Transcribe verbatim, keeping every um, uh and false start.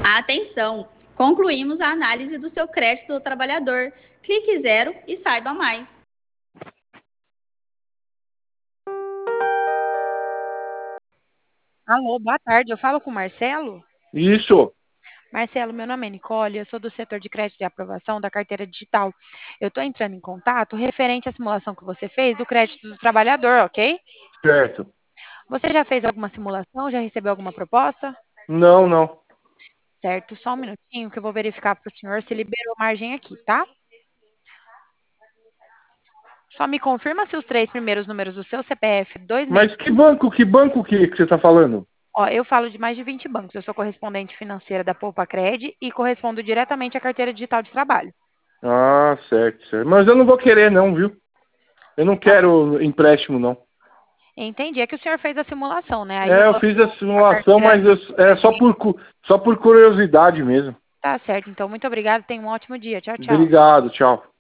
Atenção! Concluímos a análise do seu crédito do trabalhador. Clique zero e saiba mais. Alô, boa tarde. Eu falo com o Marcelo? Isso. Marcelo, meu nome é Nicole, eu sou do setor de crédito e aprovação da carteira digital. Eu estou entrando em contato referente à simulação que você fez do crédito do trabalhador, ok? Certo. Você já fez alguma simulação? Já recebeu alguma proposta? Não, não. Certo, só um minutinho que eu vou verificar para o senhor se liberou margem aqui, tá? Só me confirma se os três primeiros números do seu C P F, dois meses. Mas que banco, que banco que, que você está falando? Ó, eu falo de mais de vinte bancos. Eu sou correspondente financeira da Poupacred e correspondo diretamente à carteira digital de trabalho. Ah, certo, certo. Mas eu não vou querer não, viu? Eu não quero empréstimo, não. Entendi. É que o senhor fez a simulação, né? Aí o É, eu banco, fiz a a simulação, carteira... mas eu- é só por, cu- só por curiosidade mesmo. Tá certo. Então, muito obrigada. Tenha um ótimo dia. Tchau, tchau. Obrigado, tchau.